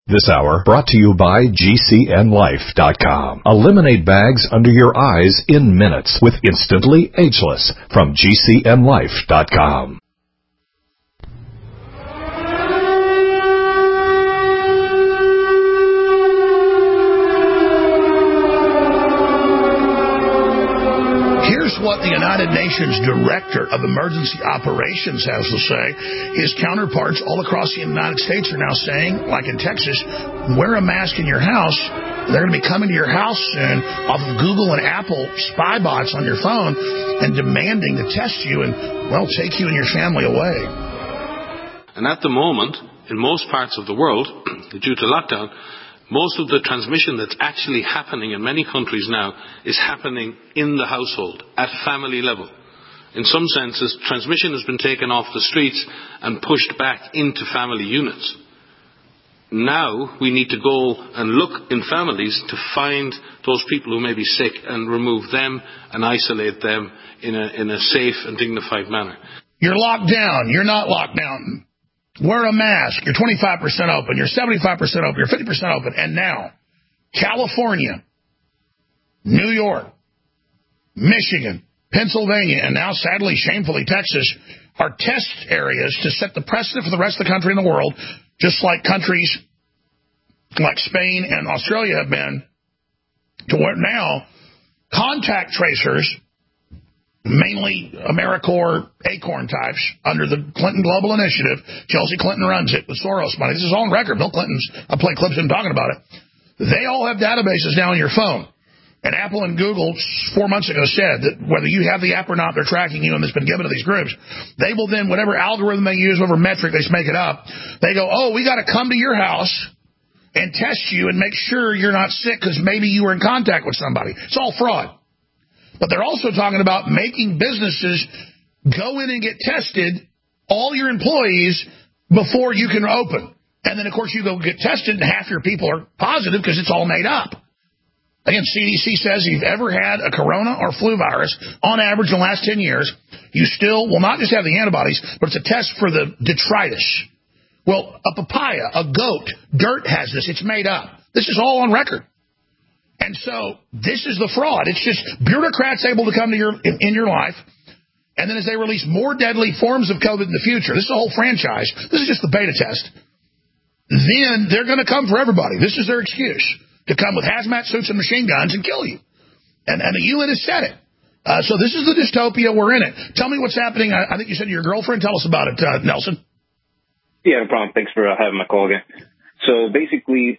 This hour brought to you by GCNLife.com. Eliminate bags under your eyes in minutes with Instantly Ageless from GCNLife.com. Here's what the United Nations Director of Emergency Operations has to say. His counterparts all across the United States are now saying, like in Texas, wear a mask in your house. They're going to be coming to your house soon off of Google and Apple spy bots on your phone and demanding to test you and, well, take you and your family away. And at the moment, in most parts of the world, due to lockdown, most of the transmission that's actually happening in many countries now is happening in the household, at family level. In some senses, transmission has been taken off the streets and pushed back into family units. Now we need to go and look in families to find those people who may be sick and remove them and isolate them in a safe and dignified manner. You're locked down. You're not locked down. Wear a mask. You're 25% open. You're 75% open. You're 50% open. And now, California, New York, Michigan, Pennsylvania, and now, sadly, shamefully, Texas, are test areas to set the precedent for the rest of the country and the world, just like countries like Spain and Australia have been, to where now contact tracers, mainly AmeriCorps Acorn types, under the Clinton Global Initiative. Chelsea Clinton runs it with Soros money. This is all on record. Bill Clinton's, I play clips of him talking about it. They all have databases now on your phone. And Apple and Google 4 months ago said that whether you have the app or not, they're tracking you, and it's been given to these groups. They will then, whatever algorithm they use, whatever metric, they just make it up. They go, oh, we got to come to your house and test you and make sure you're not sick because maybe you were in contact with somebody. It's all fraud. But they're also talking about making businesses go in and get tested, all your employees, before you can open. And then, of course, you go get tested, and half your people are positive because it's all made up. Again, CDC says if you've ever had a corona or flu virus, on average in the last 10 years, you still will not just have the antibodies, but it's a test for the detritus. Well, a papaya, a goat, dirt has this. It's made up. This is all on record. And so this is the fraud. It's just bureaucrats able to come to in your life, and then as they release more deadly forms of COVID in the future, this is a whole franchise. This is just the beta test. Then they're going to come for everybody. This is their excuse to come with hazmat suits and machine guns and kill you. And the UN has said it. So this is the dystopia. We're in it. Tell me what's happening. I think you said to your girlfriend. Tell us about it, Nelson. Yeah, no problem. Thanks for having my call again. So basically,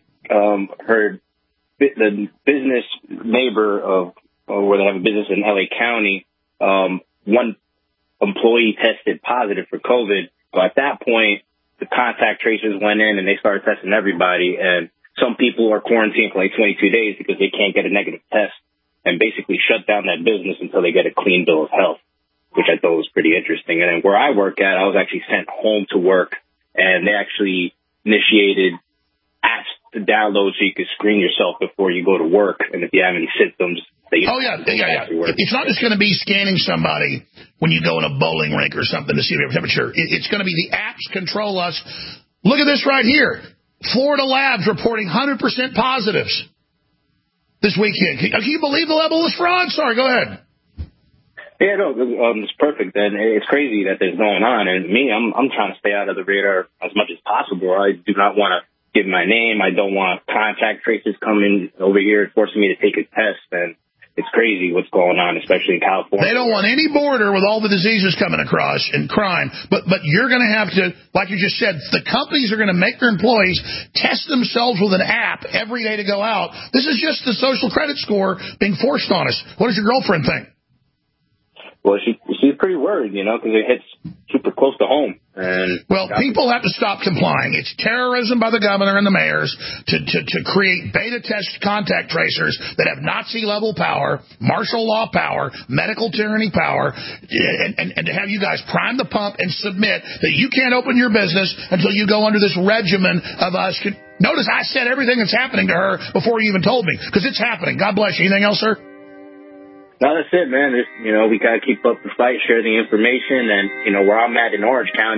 the business neighbor where they have a business in LA County, one employee tested positive for COVID. So at that point, the contact tracers went in and they started testing everybody. And some people are quarantined for like 22 days because they can't get a negative test, and basically shut down that business until they get a clean bill of health, which I thought was pretty interesting. And then where I work at, I was actually sent home to work, and they actually initiated apps to download so you could screen yourself before you go to work, and if you have any symptoms. Yeah. It's not just going to be scanning somebody when you go in a bowling rink or something to see if you have temperature. It's going to be the apps control us. Look at this right here. Florida labs reporting 100% positives this weekend. Can you believe the level of this fraud? Sorry, go ahead. Yeah, no, it's perfect, and it's crazy that there's going on. And me, I'm trying to stay out of the radar as much as possible. I do not want to give my name. I don't want contact tracers coming over here forcing me to take a test. And it's crazy what's going on, especially in California. They don't want any border with all the diseases coming across and crime. But you're going to have to, like you just said, the companies are going to make their employees test themselves with an app every day to go out. This is just the social credit score being forced on us. What does your girlfriend think? Well, she's pretty worried, because it hits super close to home. Well, people have to stop complying. It's terrorism by the governor and the mayors to create beta test contact tracers that have Nazi-level power, martial law power, medical tyranny power, and to have you guys prime the pump and submit that you can't open your business until you go under this regimen of us. Notice I said everything that's happening to her before you even told me, because it's happening. God bless you. Anything else, sir? No, that's it, man. We got to keep up the fight, share the information. And, where I'm at in Orange County,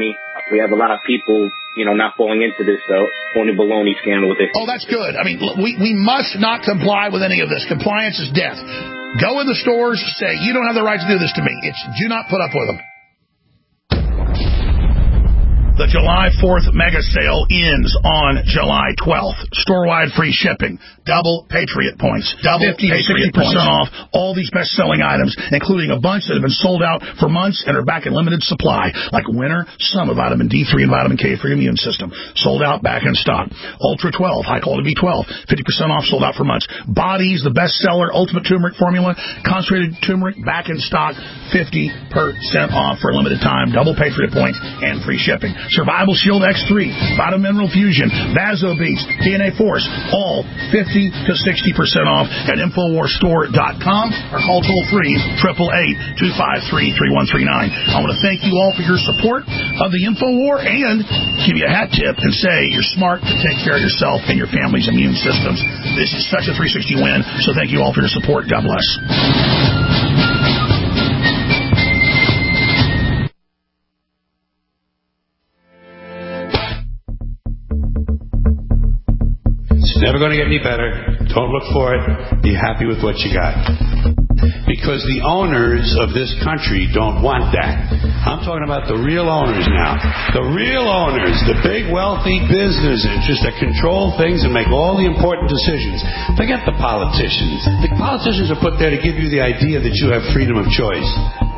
we have a lot of people, not falling into this phony baloney scandal with it. Oh, that's good. I mean, we must not comply with any of this. Compliance is death. Go in the stores, say, you don't have the right to do this to me. It's do not put up with them. The July 4th mega sale ends on July 12th. Store-wide free shipping. Double Patriot points. Double 50 to 60% off all these best-selling items, including a bunch that have been sold out for months and are back in limited supply, like Winter Summer Vitamin D3 and Vitamin K for your immune system. Sold out, back in stock. Ultra 12, high-quality B12, 50% off, sold out for months. Bodies, the best-seller, Ultimate Turmeric Formula, concentrated turmeric, back in stock, 50% off for a limited time. Double Patriot points and free shipping. Survival Shield X3, Vitamin Mineral Fusion, Vaso Beast, DNA Force, all 50 to 60% off at InfoWarsStore.com or call toll-free 888-253-3139. I want to thank you all for your support of the InfoWar and give you a hat tip and say you're smart to take care of yourself and your family's immune systems. This is such a 360 win, so thank you all for your support. God bless. It's never going to get any better. Don't look for it. Be happy with what you got. Because the owners of this country don't want that. I'm talking about the real owners now. The real owners, the big wealthy business interests that control things and make all the important decisions. Forget the politicians. The politicians are put there to give you the idea that you have freedom of choice.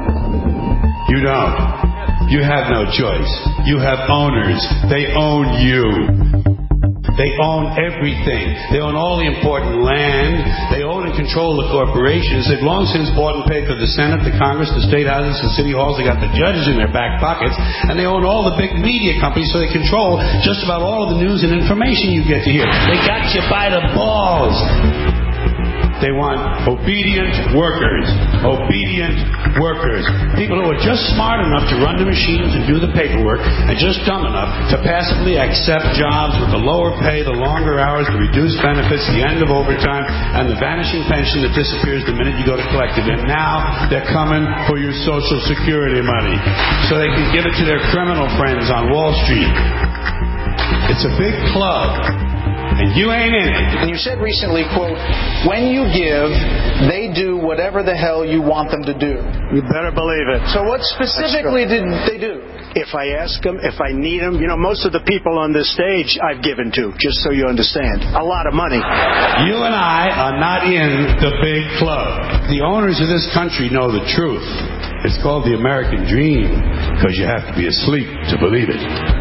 You don't. You have no choice. You have owners. They own you. They own everything. They own all the important land. They own and control the corporations. They've long since bought and paid for the Senate, the Congress, the state houses, the city halls. They got the judges in their back pockets. And they own all the big media companies, so they control just about all of the news and information you get to hear. They got you by the balls. They want obedient workers. Obedient workers. People who are just smart enough to run the machines and do the paperwork and just dumb enough to passively accept jobs with the lower pay, the longer hours, the reduced benefits, the end of overtime, and the vanishing pension that disappears the minute you go to collect it. And now they're coming for your Social Security money so they can give it to their criminal friends on Wall Street. It's a big club. And you ain't in it. And you said recently, quote, when you give, they do whatever the hell you want them to do. You better believe it. So what specifically did they do? If I ask them, if I need them, most of the people on this stage I've given to, just so you understand. A lot of money. You and I are not in the big club. The owners of this country know the truth. It's called the American dream because you have to be asleep to believe it.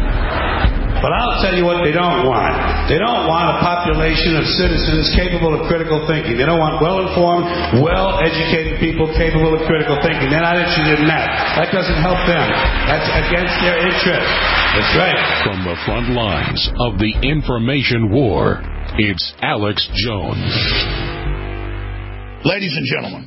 But I'll tell you what they don't want. They don't want a population of citizens capable of critical thinking. They don't want well-informed, well-educated people capable of critical thinking. They're not interested in that. That doesn't help them. That's against their interest. That's right. From the front lines of the information war, it's Alex Jones. Ladies and gentlemen.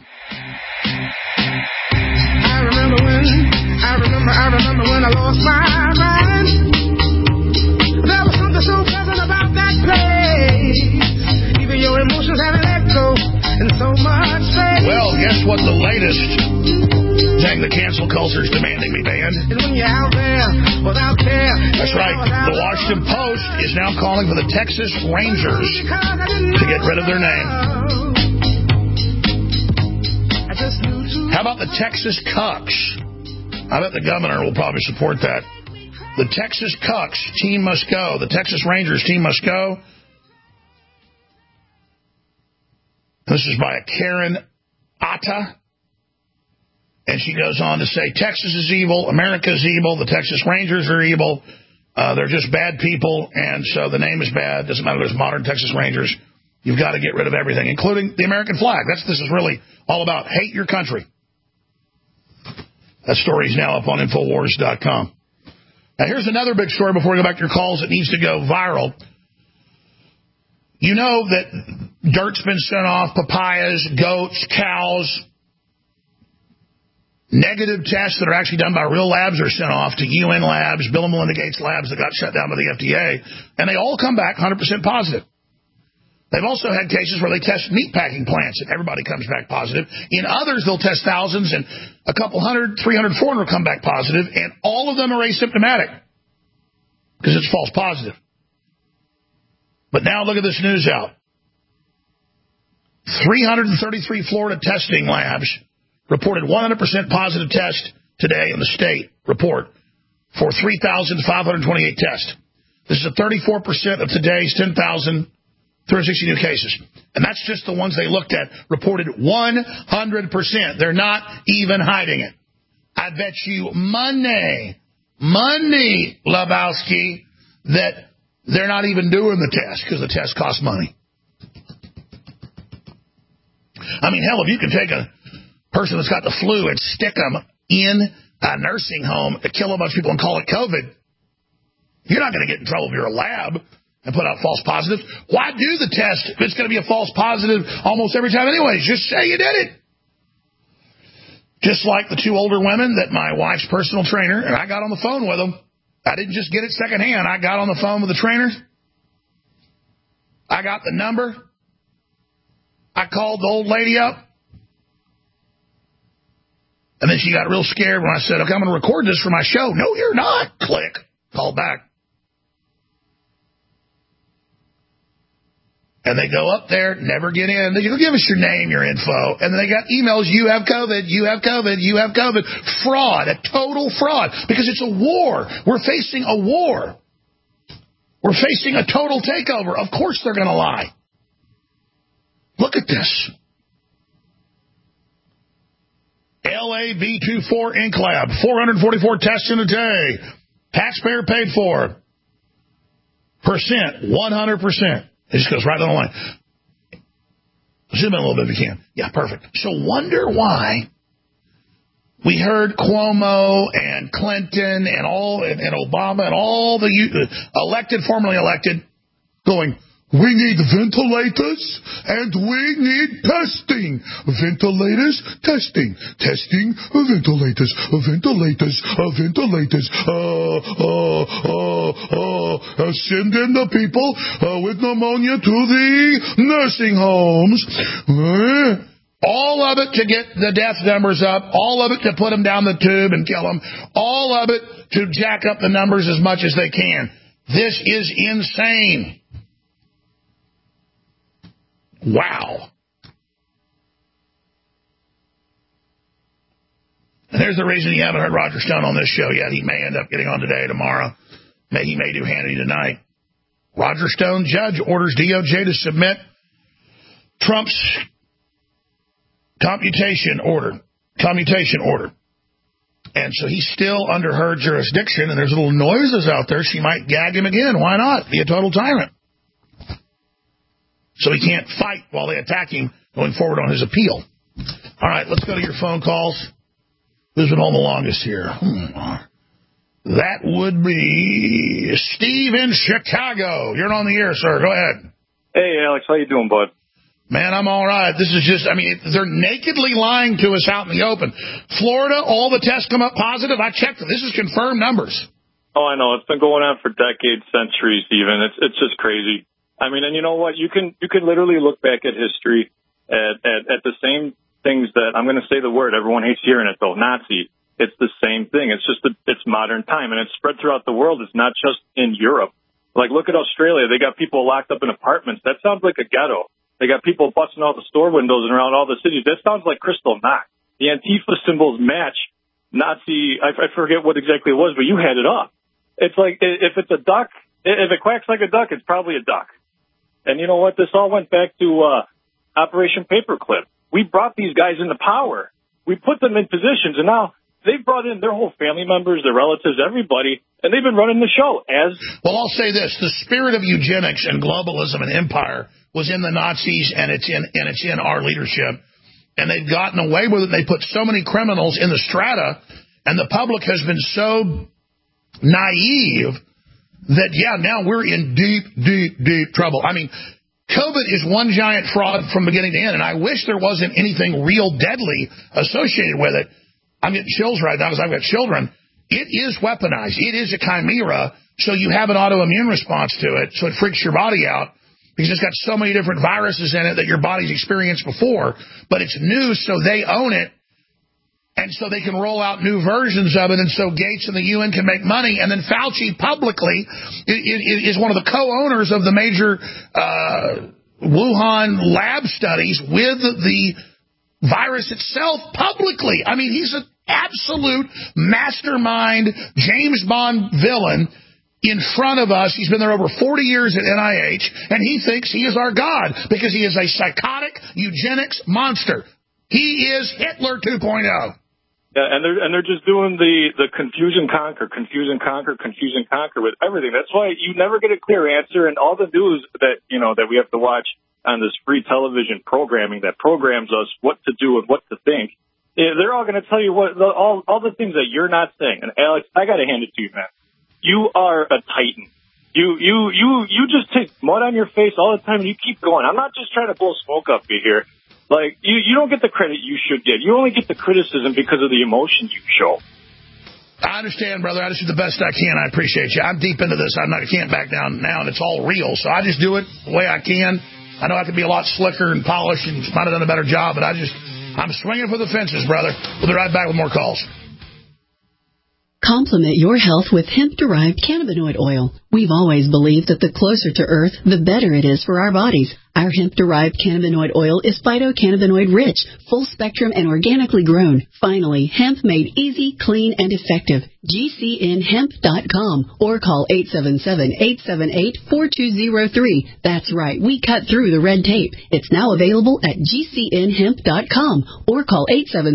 I remember when I lost my mind. There was something so pleasant about that place. Even your emotions have an echo and so much space. Well, guess what the latest thing the cancel culture is demanding me banned? And when you're out there without care. That's right. The Washington Post is now calling for the Texas Rangers to get rid of their name. How about the Texas Cucks? I bet the governor will probably support that. The Texas Cucks team must go. The Texas Rangers team must go. This is by a Karen Atta. And she goes on to say, Texas is evil, America is evil, the Texas Rangers are evil. They're just bad people, and so the name is bad. Doesn't matter if there's modern Texas Rangers. You've got to get rid of everything, including the American flag. This is really all about hate your country. That story is now up on Infowars.com. Now, here's another big story before we go back to your calls that needs to go viral. You know that dirt's been sent off, papayas, goats, cows. Negative tests that are actually done by real labs are sent off to UN labs, Bill and Melinda Gates labs that got shut down by the FDA, and they all come back 100% positive. They've also had cases where they test meatpacking plants and everybody comes back positive. In others, they'll test thousands and a couple hundred, 300, 400 come back positive, and all of them are asymptomatic. because it's false positive. But now look at this news out. 333 Florida testing labs reported 100% positive test today in the state report for 3,528 tests. This is a 34% of today's 10,360 new cases. And that's just the ones they looked at, reported 100%. They're not even hiding it. I bet you money, Lebowski, that they're not even doing the test because the test costs money. I mean, hell, if you can take a person that's got the flu and stick them in a nursing home to kill a bunch of people and call it COVID, you're not going to get in trouble if you're a lab and put out false positives. Why do the test if it's going to be a false positive almost every time anyways? Just say you did it. Just like the two older women that my wife's personal trainer, and I got on the phone with them. I didn't just get it secondhand. I got on the phone with the trainers. I got the number. I called the old lady up. And then she got real scared when I said, okay, I'm going to record this for my show. No, you're not. Click. Call back. And they go up there, never get in. They go, give us your name, your info. And then they got emails, you have COVID, you have COVID, you have COVID. Fraud, a total fraud. Because it's a war. We're facing a war. We're facing a total takeover. Of course they're going to lie. Look at this. LAB24 Ink Lab, 444 tests in a day. Taxpayer paid for. Percent, 100%. It just goes right on the line. Zoom in a little bit if you can. Yeah, perfect. So wonder why we heard Cuomo and Clinton and Obama and all the elected, formerly elected, going, we need ventilators and we need testing. Ventilators, testing. Testing, ventilators. Ventilators, ventilators. Send in the people with pneumonia to the nursing homes. All of it to get the death numbers up. All of it to put them down the tube and kill them. All of it to jack up the numbers as much as they can. This is insane. Wow. And there's the reason you haven't heard Roger Stone on this show yet. He may end up getting on today, tomorrow. He may do Hannity tonight. Roger Stone, judge, orders DOJ to submit Trump's commutation order. And so he's still under her jurisdiction, and there's little noises out there. She might gag him again. Why not? Be a total tyrant. So he can't fight while they attack him going forward on his appeal. All right, let's go to your phone calls. Who's been on the longest here? That would be Steve in Chicago. You're on the air, sir. Go ahead. Hey, Alex. How you doing, bud? Man, I'm all right. This is just, they're nakedly lying to us out in the open. Florida, all the tests come up positive. I checked it. This is confirmed numbers. Oh, I know. It's been going on for decades, centuries even. It's just crazy. And you know what? You can literally look back at history at the same things that, I'm going to say the word, everyone hates hearing it though, Nazi. It's the same thing. It's just it's modern time, and it's spread throughout the world. It's not just in Europe. Like, look at Australia. They got people locked up in apartments. That sounds like a ghetto. They got people busting out the store windows and around all the cities. That sounds like Crystal Knock. The Antifa symbols match Nazi. I forget what exactly it was, but you had it up. It's like, if it's a duck, if it quacks like a duck, it's probably a duck. And you know what? This all went back to Operation Paperclip. We brought these guys into power. We put them in positions, and now they've brought in their whole family members, their relatives, everybody, and they've been running the show. Well, I'll say this. The spirit of eugenics and globalism and empire was in the Nazis, and it's in our leadership. And they've gotten away with it. They put so many criminals in the strata, and the public has been so naive that, now we're in deep, deep, deep trouble. COVID is one giant fraud from beginning to end, and I wish there wasn't anything real deadly associated with it. I'm getting chills right now because I've got children. It is weaponized. It is a chimera, so you have an autoimmune response to it, so it freaks your body out because it's got so many different viruses in it that your body's experienced before, but it's new, so they own it. And so they can roll out new versions of it, and so Gates and the UN can make money. And then Fauci publicly is one of the co-owners of the major Wuhan lab studies with the virus itself publicly. I mean, he's an absolute mastermind James Bond villain in front of us. He's been there over 40 years at NIH, and he thinks he is our God because he is a psychotic eugenics monster. He is Hitler 2.0. Yeah, and they're just doing the confuse and conquer with everything. That's why you never get a clear answer, and all the news that we have to watch on this free television programming that programs us what to do and what to think. They're all going to tell you all the things that you're not saying. And Alex, I got to hand it to you, man. You are a titan. You just take mud on your face all the time and you keep going. I'm not just trying to blow smoke up here. Like, you don't get the credit you should get. You only get the criticism because of the emotion you show. I understand, brother. I just do the best I can. I appreciate you. I'm deep into this. I can't back down now, and it's all real. So I just do it the way I can. I know I could be a lot slicker and polished and might have done a better job, but I'm swinging for the fences, brother. We'll be right back with more calls. Complement your health with hemp-derived cannabinoid oil. We've always believed that the closer to Earth, the better it is for our bodies. Our hemp-derived cannabinoid oil is phytocannabinoid rich, full-spectrum, and organically grown. Finally, hemp made easy, clean, and effective. GCNhemp.com or call 877-878-4203. That's right, we cut through the red tape. It's now available at GCNhemp.com or call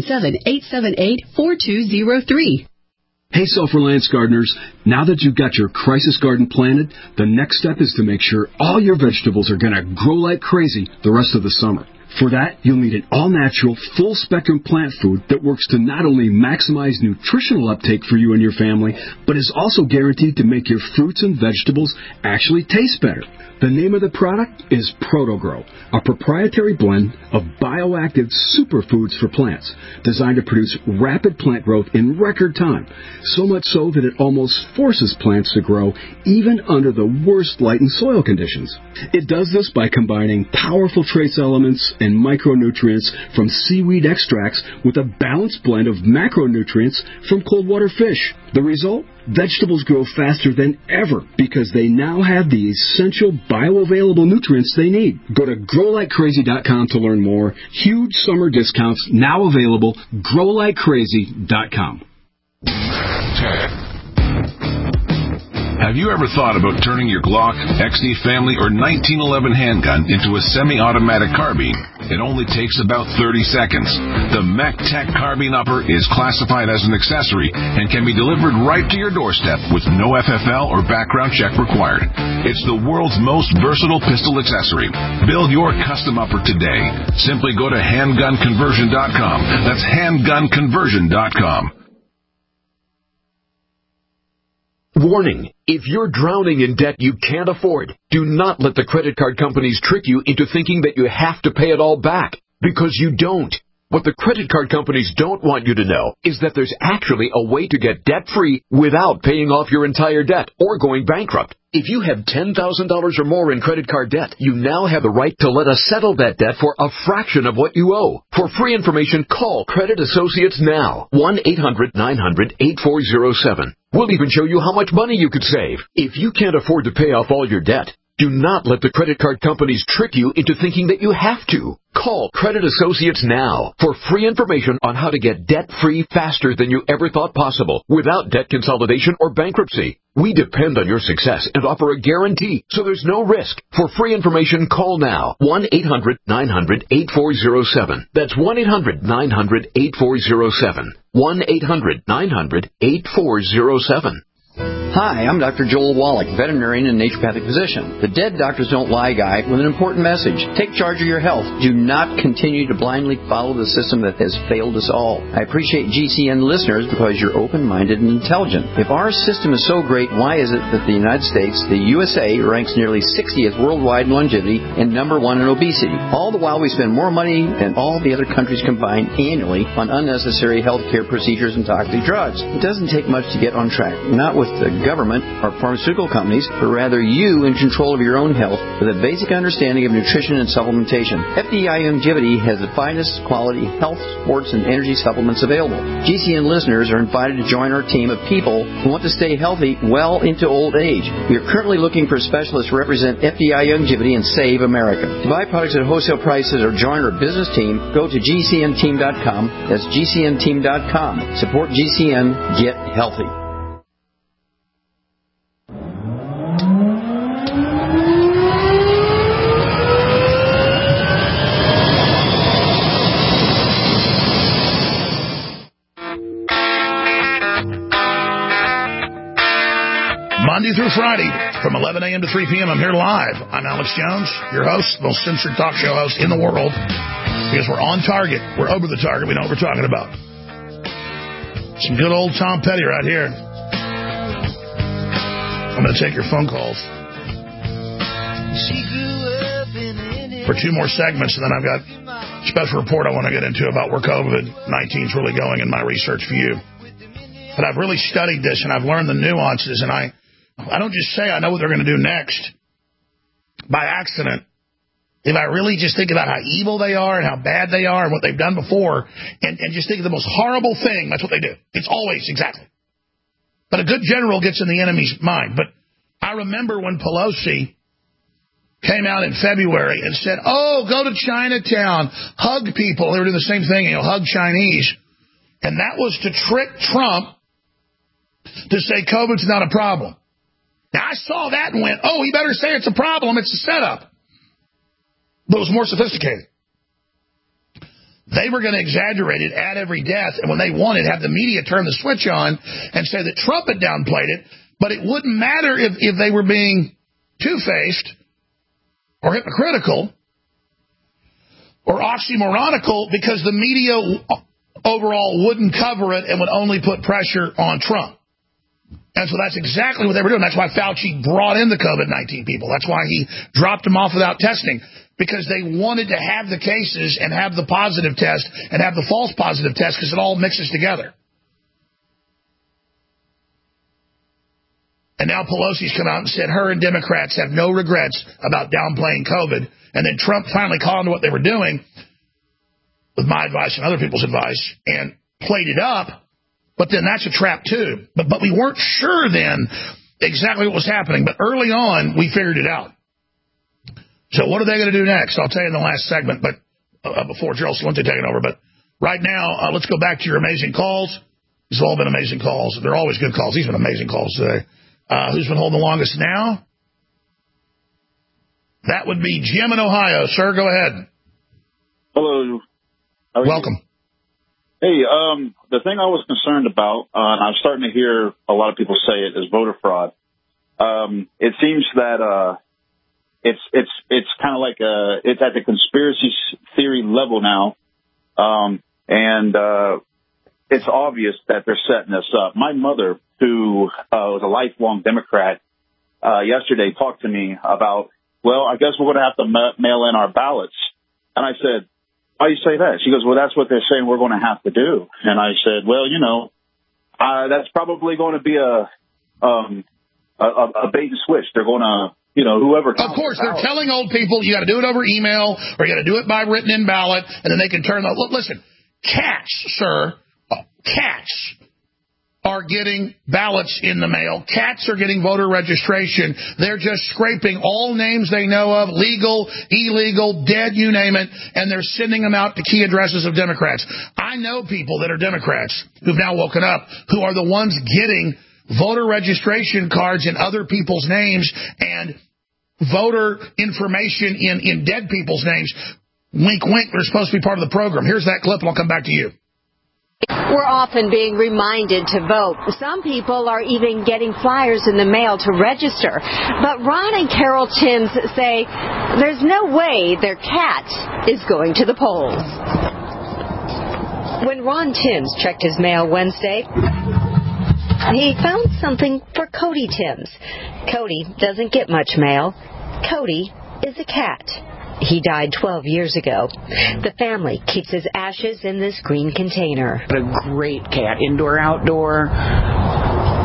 877-878-4203. Hey, Self-Reliance gardeners, now that you've got your crisis garden planted, the next step is to make sure all your vegetables are going to grow like crazy the rest of the summer. For that, you'll need an all-natural, full-spectrum plant food that works to not only maximize nutritional uptake for you and your family, but is also guaranteed to make your fruits and vegetables actually taste better. The name of the product is ProtoGrow, a proprietary blend of bioactive superfoods for plants designed to produce rapid plant growth in record time, so much so that it almost forces plants to grow even under the worst light and soil conditions. It does this by combining powerful trace elements and micronutrients from seaweed extracts with a balanced blend of macronutrients from cold water fish. The result? Vegetables grow faster than ever because they now have the essential bioavailable nutrients they need. Go to growlikecrazy.com to learn more. Huge summer discounts now available. growlikecrazy.com. Have you ever thought about turning your Glock, XD Family, or 1911 handgun into a semi-automatic carbine? It only takes about 30 seconds. The MechTech Carbine Upper is classified as an accessory and can be delivered right to your doorstep with no FFL or background check required. It's the world's most versatile pistol accessory. Build your custom upper today. Simply go to handgunconversion.com. That's handgunconversion.com. Warning, if you're drowning in debt you can't afford, do not let the credit card companies trick you into thinking that you have to pay it all back, because you don't. What the credit card companies don't want you to know is that there's actually a way to get debt-free without paying off your entire debt or going bankrupt. If you have $10,000 or more in credit card debt, you now have the right to let us settle that debt for a fraction of what you owe. For free information, call Credit Associates now. 1-800-900-8407. We'll even show you how much money you could save. If you can't afford to pay off all your debt, do not let the credit card companies trick you into thinking that you have to. Call Credit Associates now for free information on how to get debt-free faster than you ever thought possible without debt consolidation or bankruptcy. We depend on your success and offer a guarantee, so there's no risk. For free information, call now. 1-800-900-8407. That's 1-800-900-8407. 1-800-900-8407. Hi, I'm Dr. Joel Wallach, veterinarian and naturopathic physician. The Dead Doctors Don't Lie guy with an important message. Take charge of your health. Do not continue to blindly follow the system that has failed us all. I appreciate GCN listeners because you're open-minded and intelligent. If our system is so great, why is it that the United States, the USA, ranks nearly 60th worldwide in longevity and number 1 in obesity? All the while we spend more money than all the other countries combined annually on unnecessary health care procedures and toxic drugs. It doesn't take much to get on track. Not with the government or pharmaceutical companies, but rather you in control of your own health with a basic understanding of nutrition and supplementation. FDI Longevity has the finest quality health, sports, and energy supplements available. GCN listeners are invited to join our team of people who want to stay healthy well into old age. We are currently looking for specialists to represent FDI Longevity and Save America. To buy products at wholesale prices or join our business team, go to GCNteam.com. That's GCNteam.com. Support GCN. Get healthy. Monday through Friday from 11 a.m. to 3 p.m. I'm here live. I'm Alex Jones, your host, the most censored talk show host in the world, because we're on target. We're over the target. We know what we're talking about. Some good old Tom Petty right here. I'm going to take your phone calls for 2 more segments, and then I've got a special report I want to get into about where COVID-19 is really going in my research for you. But I've really studied this, and I've learned the nuances, and I don't just say I know what they're going to do next by accident. If I really just think about how evil they are and how bad they are and what they've done before, and just think of the most horrible thing, that's what they do. It's always exactly. But a good general gets in the enemy's mind. But I remember when Pelosi came out in February and said, oh, go to Chinatown, hug people. They were doing the same thing, hug Chinese. And that was to trick Trump to say COVID's not a problem. Now, I saw that and went, oh, he better say it's a problem. It's a setup. But it was more sophisticated. They were going to exaggerate it, add every death, and when they wanted, have the media turn the switch on and say that Trump had downplayed it, but it wouldn't matter if they were being two-faced or hypocritical or oxymoronical, because the media overall wouldn't cover it and would only put pressure on Trump. And so that's exactly what they were doing. That's why Fauci brought in the COVID-19 people. That's why he dropped them off without testing, because they wanted to have the cases and have the positive test and have the false positive test, because it all mixes together. And now Pelosi's come out and said her and Democrats have no regrets about downplaying COVID. And then Trump finally caught on to what they were doing with my advice and other people's advice and played it up. But then that's a trap, too. But we weren't sure then exactly what was happening. But early on, we figured it out. So what are they going to do next? I'll tell you in the last segment, but before Gerald Celente taking over. But right now, let's go back to your amazing calls. These have all been amazing calls. They're always good calls. These have been amazing calls today. Who's been holding the longest now? That would be Jim in Ohio. Sir, go ahead. Hello. Welcome. Hey, the thing I was concerned about, and I'm starting to hear a lot of people say it, is voter fraud. It seems that it's kind of like it's at the conspiracy theory level now, and it's obvious that they're setting this up. My mother, who was a lifelong Democrat, yesterday talked to me about, well, I guess we're going to have to mail in our ballots. And I said, why do you say that? She goes, well, that's what they're saying we're going to have to do. And I said, well, that's probably going to be a bait and switch. They're going to, whoever. Of course, they're telling old people you got to do it over email or you got to do it by written in ballot, and then they can turn the. Listen, cats, sir, cats are getting ballots in the mail. Cats are getting voter registration. They're just scraping all names they know of, legal, illegal, dead, you name it, and they're sending them out to key addresses of Democrats. I know people that are Democrats who've now woken up who are the ones getting voter registration cards in other people's names and voter information in dead people's names. Wink, wink, they're supposed to be part of the program. Here's that clip, and I'll come back to you. We're often being reminded to vote. Some people are even getting flyers in the mail to register. But Ron and Carol Timms say there's no way their cat is going to the polls. When Ron Timms checked his mail Wednesday, he found something for Cody Timms. Cody doesn't get much mail. Cody is a cat. He died 12 years ago. The family keeps his ashes in this green container. A great cat, indoor, outdoor.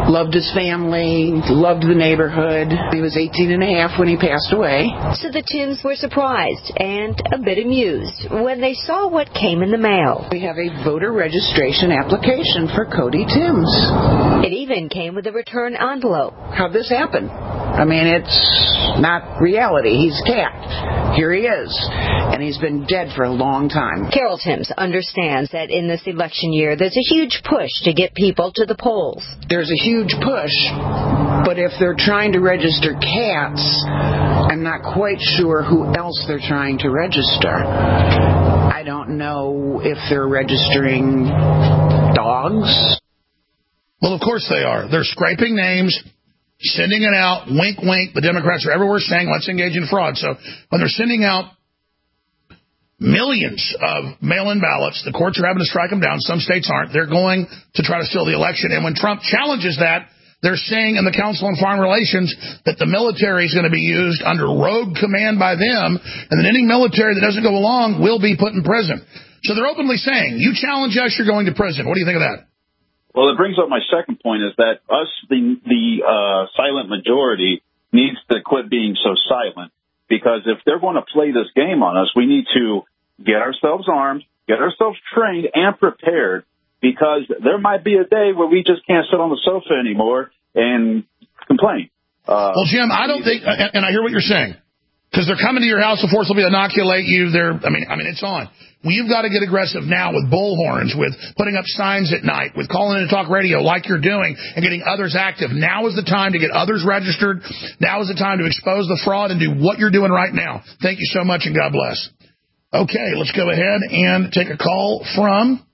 loved his family, loved the neighborhood. He was 18 and a half when he passed away. So the Tims were surprised and a bit amused when they saw what came in the mail. We have a voter registration application for Cody Tims. It even came with a return envelope. How'd this happen? I mean, it's not reality. He's a cat. Here he is. And he's been dead for a long time. Carol Tims understands that in this election year, there's a huge push to get people to the polls. There's a huge push, but if they're trying to register cats, I'm not quite sure who else they're trying to register. I don't know if they're registering dogs. Well, of course they are. They're scraping names, sending it out, wink, wink. The Democrats are everywhere saying, let's engage in fraud. So when they're sending out millions of mail-in ballots, the courts are having to strike them down. Some states aren't. They're going to try to steal the election. And when Trump challenges that, they're saying in the Council on Foreign Relations that the military is going to be used under rogue command by them, and that any military that doesn't go along will be put in prison. So they're openly saying, you challenge us, you're going to prison. What do you think of that? Well, it brings up my second point is that us, the silent majority, needs to quit being so silent. Because if they're going to play this game on us, we need to get ourselves armed, get ourselves trained and prepared, because there might be a day where we just can't sit on the sofa anymore and complain. Well, Jim, I don't think, and I hear what you're saying, because they're coming to your house, the force will be inoculate you. I mean, it's on. Well, you've got to get aggressive now with bullhorns, with putting up signs at night, with calling into talk radio like you're doing and getting others active. Now is the time to get others registered. Now is the time to expose the fraud and do what you're doing right now. Thank you so much, and God bless. Okay, let's go ahead and take a call from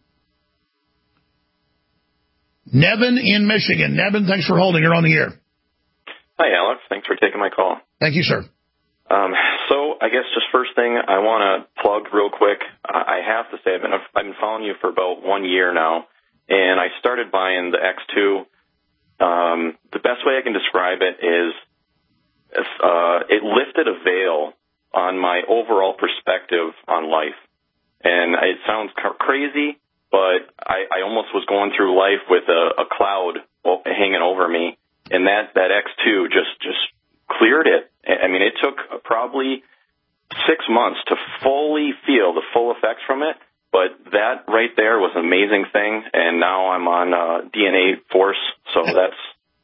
Nevin in Michigan. Nevin, thanks for holding. You're on the air. Hi, Alex. Thanks for taking my call. Thank you, sir. So I guess just first thing I want to plug real quick. I have to say I've been following you for about 1 year now, and I started buying the X2. The best way I can describe it is it lifted a veil on my overall perspective on life. And it sounds crazy, but I almost was going through life with a cloud hanging over me, and that X2 just cleared it. I mean, it took probably 6 months to fully feel the full effects from it, but that right there was an amazing thing, and now I'm on DNA Force, so that's...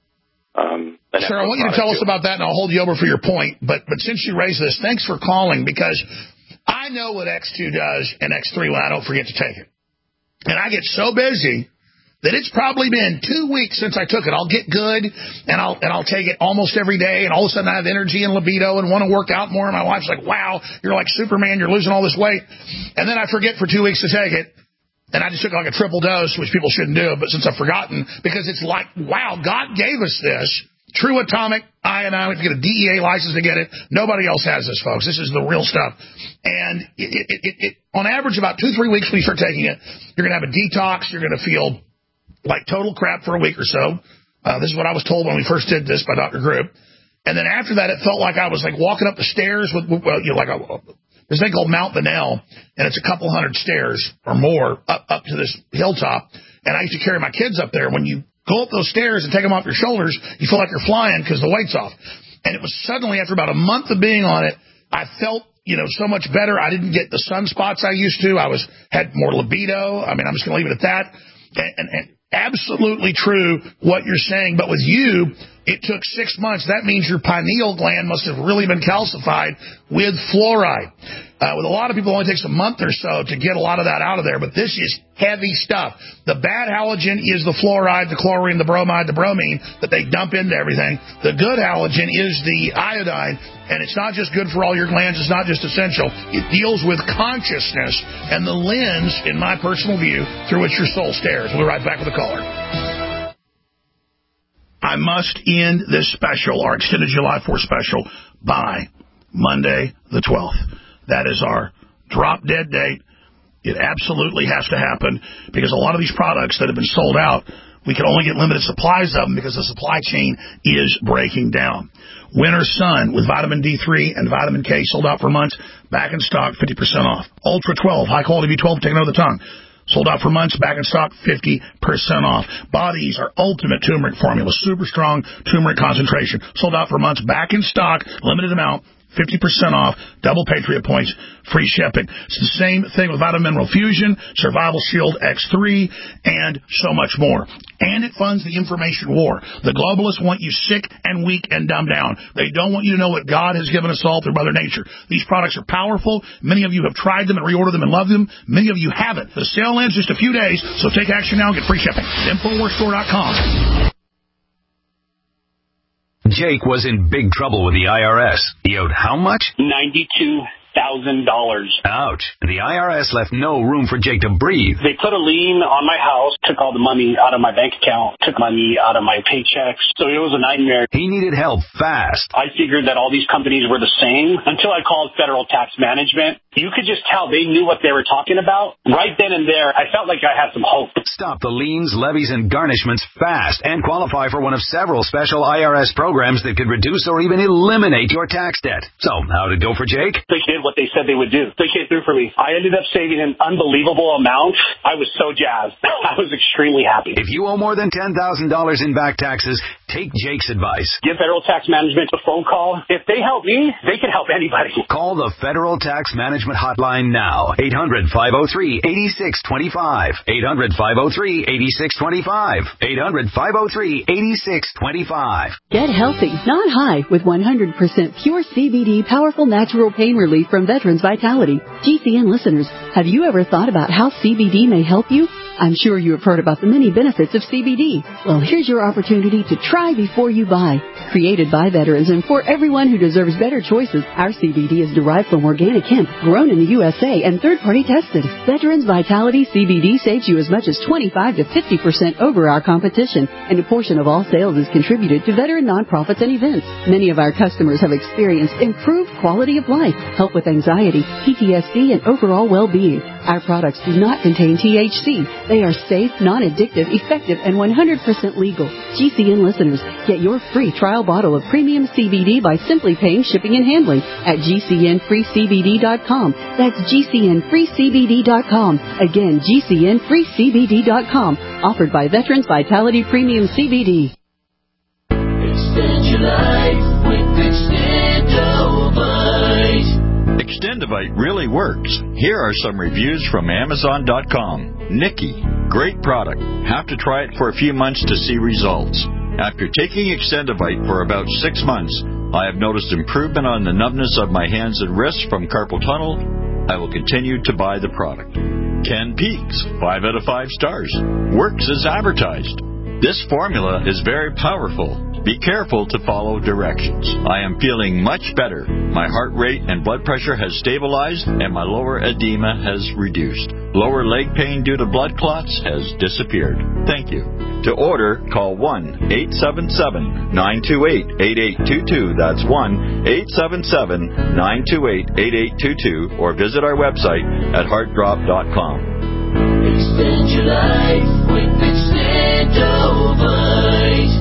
Sir, I want you to tell us about that, and I'll hold you over for your point, but since you raised this, thanks for calling, because I know what X2 does and X3 when I don't forget to take it. And I get so busy that it's probably been 2 weeks since I took it. I'll get good, and I'll take it almost every day, and all of a sudden I have energy and libido and want to work out more, and my wife's like, wow, you're like Superman, you're losing all this weight. And then I forget for 2 weeks to take it, and I just took like a triple dose, which people shouldn't do, but since I've forgotten, because it's like, wow, God gave us this. True atomic iodine. We have to get a DEA license to get it. Nobody else has this, folks. This is the real stuff. And it on average, about 2-3 weeks when you start taking it, you're going to have a detox. You're going to feel like total crap for a week or so. This is what I was told when we first did this by Dr. Group. And then after that, it felt like I was like walking up the stairs with this thing called Mount Benel, and it's a couple hundred stairs or more up to this hilltop. And I used to carry my kids up there. When you go up those stairs and take them off your shoulders, you feel like you're flying because the weight's off. And it was suddenly, after about a month of being on it, I felt, so much better. I didn't get the sunspots I used to. I had more libido. I mean, I'm just going to leave it at that. And absolutely true what you're saying. But with you, it took 6 months. That means your pineal gland must have really been calcified with fluoride. With a lot of people, it only takes a month or so to get a lot of that out of there. But this is heavy stuff. The bad halogen is the fluoride, the chlorine, the bromide, the bromine that they dump into everything. The good halogen is the iodine. And it's not just good for all your glands. It's not just essential. It deals with consciousness and the lens, in my personal view, through which your soul stares. We'll be right back with a caller. I must end this special, our extended July 4th special, by Monday the 12th. That is our drop-dead date. It absolutely has to happen because a lot of these products that have been sold out, we can only get limited supplies of them because the supply chain is breaking down. Winter Sun with vitamin D3 and vitamin K sold out for months. Back in stock, 50% off. Ultra 12, high-quality B12, taken out of the tongue. Sold out for months, back in stock, 50% off. Bodies, our ultimate turmeric formula, super strong turmeric concentration. Sold out for months, back in stock, limited amount, 50% off, double Patriot points, free shipping. It's the same thing with Vitamin Mineral Fusion, Survival Shield X3, and so much more. And it funds the information war. The globalists want you sick and weak and dumbed down. They don't want you to know what God has given us all through Mother Nature. These products are powerful. Many of you have tried them and reordered them and love them. Many of you haven't. The sale ends just a few days, so take action now and get free shipping. InfoWarsStore.com. Jake was in big trouble with the IRS. He owed how much? $92,000. Ouch. The IRS left no room for Jake to breathe. They put a lien on my house, took all the money out of my bank account, took money out of my paychecks. So it was a nightmare. He needed help fast. I figured that all these companies were the same until I called Federal Tax Management. You could just tell they knew what they were talking about. Right then and there, I felt like I had some hope. Stop the liens, levies, and garnishments fast and qualify for one of several special IRS programs that could reduce or even eliminate your tax debt. So, how'd it go for Jake? They did what they said they would do. They came through for me. I ended up saving an unbelievable amount. I was so jazzed. I was extremely happy. If you owe more than $10,000 in back taxes, take Jake's advice. Give Federal Tax Management a phone call. If they help me, they can help anybody. Call the Federal Tax Management Hotline now. 800-503-8625. 800-503-8625. 800-503-8625. Get healthy, not high, with 100% pure CBD powerful natural pain relief from Veterans Vitality. GCN listeners, have you ever thought about how CBD may help you? I'm sure you have heard about the many benefits of CBD. Well, here's your opportunity to try before you buy. Created by veterans and for everyone who deserves better choices, our CBD is derived from organic hemp, grown in the USA, and third-party tested. Veterans Vitality CBD saves you as much as 25 to 50% over our competition, and a portion of all sales is contributed to veteran nonprofits and events. Many of our customers have experienced improved quality of life, help with anxiety, PTSD, and overall well-being. Our products do not contain THC. They are safe, non-addictive, effective, and 100% legal. GCN listeners, get your free trial bottle of premium CBD by simply paying shipping and handling at GCNFreeCBD.com. That's GCNFreeCBD.com. Again, GCNFreeCBD.com. Offered by Veterans Vitality Premium CBD. Extend your life with Extendovite. Extendovite really works. Here are some reviews from Amazon.com. Nikki, great product. Have to try it for a few months to see results. After taking Extendovite for about 6 months, I have noticed improvement on the numbness of my hands and wrists from carpal tunnel. I will continue to buy the product. Ken Peaks, 5 out of 5 stars. Works as advertised. This formula is very powerful. Be careful to follow directions. I am feeling much better. My heart rate and blood pressure has stabilized and my lower edema has reduced. Lower leg pain due to blood clots has disappeared. Thank you. To order, call 1-877-928-8822. That's 1-877-928-8822. Or visit our website at heartdrop.com. Extend your life with Extendovite.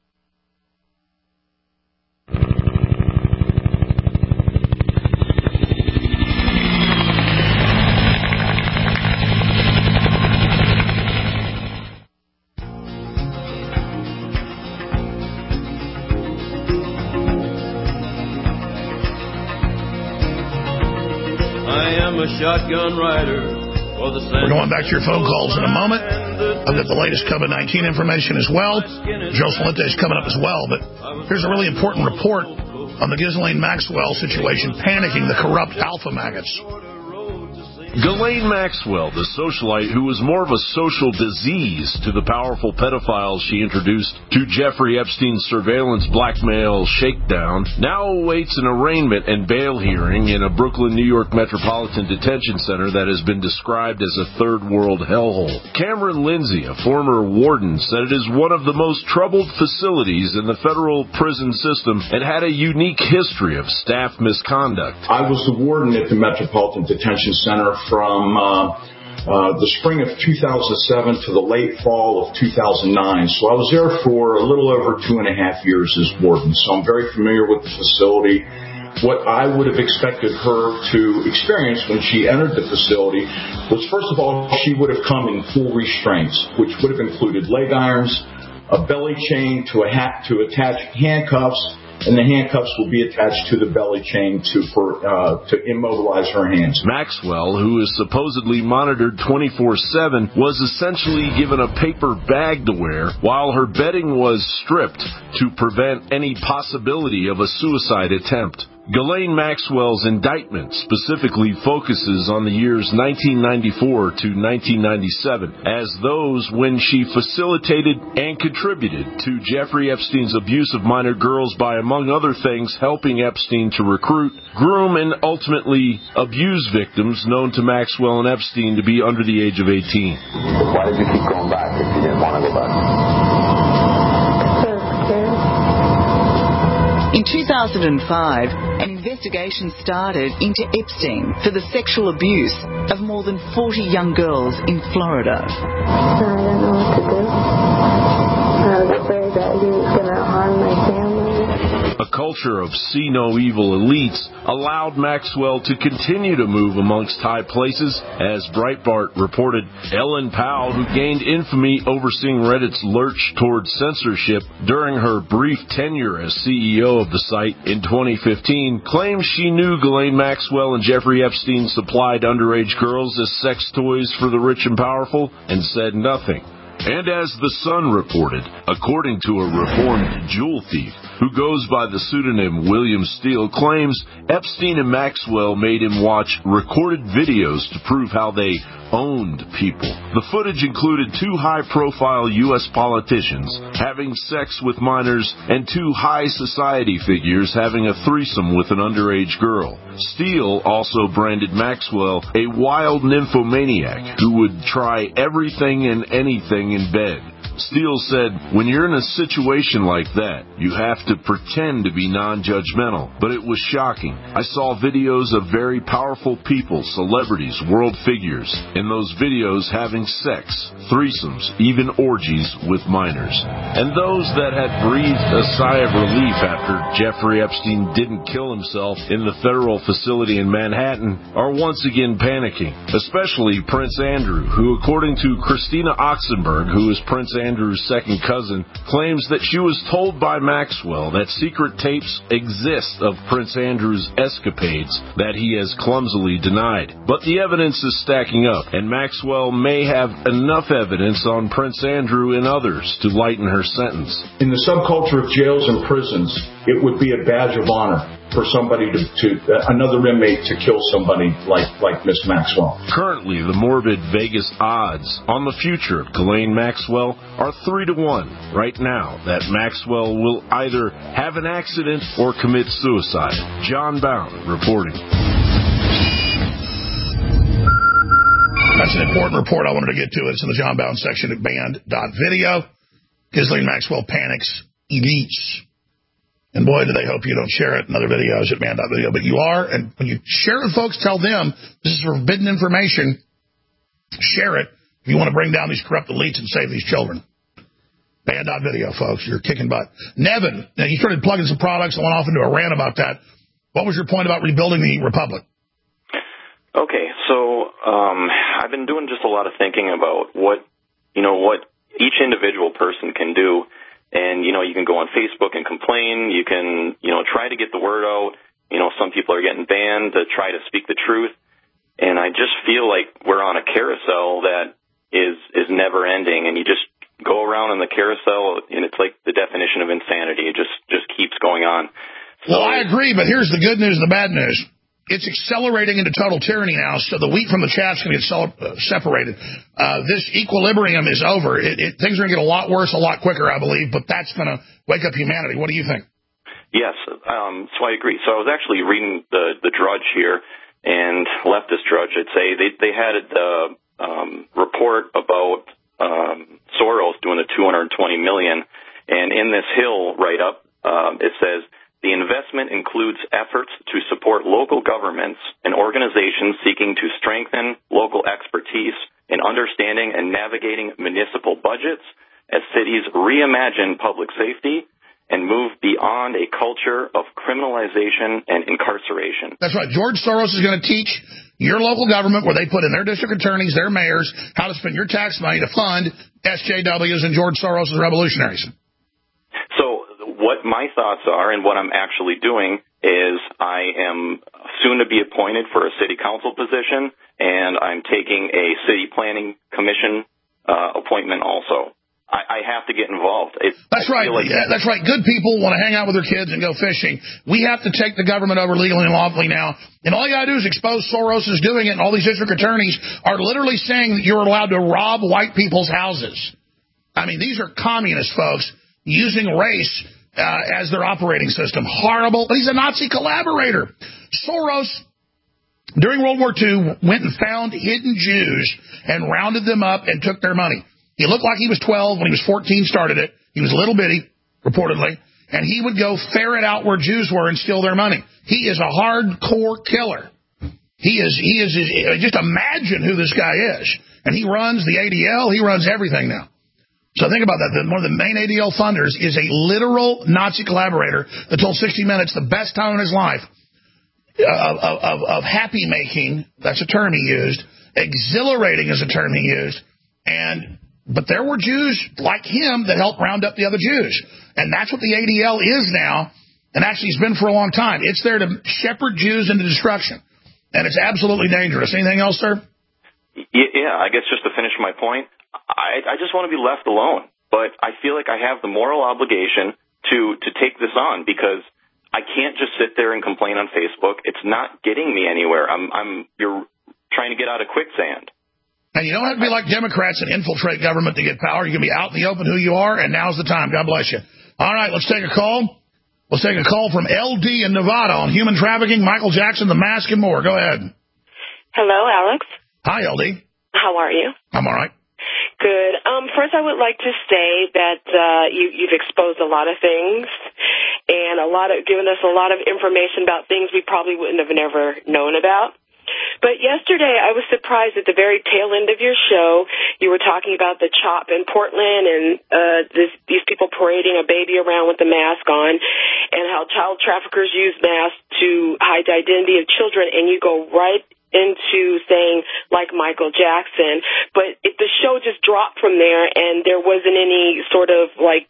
Shotgun rider. We're going back to your phone calls in a moment. I've got the latest COVID-19 information as well. Joe Salente is coming up as well. But here's a really important report on the Ghislaine Maxwell situation, panicking the corrupt alpha maggots. Ghislaine Maxwell, the socialite who was more of a social disease to the powerful pedophiles she introduced to Jeffrey Epstein's surveillance blackmail shakedown, now awaits an arraignment and bail hearing in a Brooklyn, New York Metropolitan Detention Center that has been described as a third world hellhole. Cameron Lindsay, a former warden, said it is one of the most troubled facilities in the federal prison system and had a unique history of staff misconduct. I was the warden at the Metropolitan Detention Center from the spring of 2007 to the late fall of 2009. So I was there for a little over 2.5 years as warden. So I'm very familiar with the facility. what I would have expected her to experience when she entered the facility was, first of all, she would have come in full restraints, which would have included leg irons, a belly chain to attach handcuffs, and the handcuffs will be attached to the belly chain to immobilize her hands. Maxwell, who is supposedly monitored 24/7, was essentially given a paper bag to wear while her bedding was stripped to prevent any possibility of a suicide attempt. Ghislaine Maxwell's indictment specifically focuses on the years 1994 to 1997 as those when she facilitated and contributed to Jeffrey Epstein's abuse of minor girls by, among other things, helping Epstein to recruit, groom, and ultimately abuse victims known to Maxwell and Epstein to be under the age of 18. Why did you keep going back if you didn't want to go back? In 2005, an investigation started into Epstein for the sexual abuse of more than 40 young girls in Florida. I didn't know what to do. I was afraid that he was going to harm my family. A culture of see-no-evil elites allowed Maxwell to continue to move amongst high places. As Breitbart reported, Ellen Powell, who gained infamy overseeing Reddit's lurch towards censorship during her brief tenure as CEO of the site in 2015, claims she knew Ghislaine Maxwell and Jeffrey Epstein supplied underage girls as sex toys for the rich and powerful and said nothing. And as The Sun reported, according to a reformed jewel thief who goes by the pseudonym William Steele, claims Epstein and Maxwell made him watch recorded videos to prove how they owned people. The footage included 2 high-profile U.S. politicians having sex with minors and 2 high society figures having a threesome with an underage girl. Steele also branded Maxwell a wild nymphomaniac who would try everything and anything in bed. Steele said, when you're in a situation like that, you have to pretend to be non-judgmental. But it was shocking. I saw videos of very powerful people, celebrities, world figures, in those videos having sex, threesomes, even orgies with minors. And those that had breathed a sigh of relief after Jeffrey Epstein didn't kill himself in the federal facility in Manhattan are once again panicking, especially Prince Andrew, who, according to Christina Oxenberg, who is Prince Andrew's second cousin, claims that she was told by Maxwell that secret tapes exist of Prince Andrew's escapades that he has clumsily denied. But the evidence is stacking up, and Maxwell may have enough evidence on Prince Andrew and others to lighten her sentence. In the subculture of jails and prisons, it would be a badge of honor for somebody another inmate to kill somebody like Miss Maxwell. Currently, the morbid Vegas odds on the future of Ghislaine Maxwell are 3-1 right now that Maxwell will either have an accident or commit suicide. John Bound reporting. That's an important report I wanted to get to. It's in the John Bound section at band.video. Ghislaine Maxwell panics elites. And boy, do they hope you don't share it in other videos at band.video. But you are, and when you share it with folks, tell them this is forbidden information. Share it if you want to bring down these corrupt elites and save these children. Band.video, folks. You're kicking butt. Nevin, now you started plugging some products and went off into a rant about that. What was your point about rebuilding the republic? Okay, so I've been doing just a lot of thinking about what each individual person can do. And, you can go on Facebook and complain. You can, try to get the word out. Some people are getting banned to try to speak the truth. And I just feel like we're on a carousel that is never ending. And you just go around in the carousel, and it's like the definition of insanity. It just keeps going on. Well, I agree, but here's the good news and the bad news. It's accelerating into total tyranny now, so the wheat from the chaff's going to get separated. This equilibrium is over. Things are going to get a lot worse a lot quicker, I believe, but that's going to wake up humanity. What do you think? Yes, so I agree. So I was actually reading the Drudge here, and leftist Drudge, I'd say, they had a report about Soros doing the $220 million, and in this Hill write-up, it says, the investment includes efforts to support local governments and organizations seeking to strengthen local expertise in understanding and navigating municipal budgets as cities reimagine public safety and move beyond a culture of criminalization and incarceration. That's right. George Soros is going to teach your local government, where they put in their district attorneys, their mayors, how to spend your tax money to fund SJWs and George Soros' revolutionaries. So what my thoughts are and what I'm actually doing is I am soon to be appointed for a city council position, and I'm taking a city planning commission appointment also. I have to get involved. That's right. That's right. Good people want to hang out with their kids and go fishing. We have to take the government over legally and lawfully now. And all you got to do is expose Soros is doing it, and all these district attorneys are literally saying that you're allowed to rob white people's houses. I mean, these are communist folks using race as their operating system. Horrible. But he's a Nazi collaborator. Soros, during World War II, went and found hidden Jews and rounded them up and took their money. He looked like he was 12 when he was 14, started it. He was a little bitty, reportedly, and he would go ferret out where Jews were and steal their money. He is a hardcore killer. He is just imagine who this guy is. And he runs the ADL, he runs everything now. So think about that. One of the main ADL funders is a literal Nazi collaborator that told 60 Minutes the best time in his life of happy making, that's a term he used, exhilarating is a term he used, but there were Jews like him that helped round up the other Jews. And that's what the ADL is now, and actually it's been for a long time. It's there to shepherd Jews into destruction. And it's absolutely dangerous. Anything else, sir? Yeah, I guess just to finish my point, I just want to be left alone. But I feel like I have the moral obligation to take this on, because I can't just sit there and complain on Facebook. It's not getting me anywhere. You're trying to get out of quicksand. And you don't have to be like Democrats and infiltrate government to get power. You can be out in the open who you are, and now's the time. God bless you. All right, let's take a call. Let's take a call from LD in Nevada on human trafficking, Michael Jackson, the mask, and more. Go ahead. Hello, Alex. Hi, LD. How are you? I'm all right. Good. First, I would like to say that you've exposed a lot of things and given us a lot of information about things we probably wouldn't have never known about. But yesterday, I was surprised at the very tail end of your show. You were talking about the CHOP in Portland and these people parading a baby around with the mask on, and how child traffickers use masks to hide the identity of children, and you go right into saying, like Michael Jackson. But if the show just dropped from there and there wasn't any sort of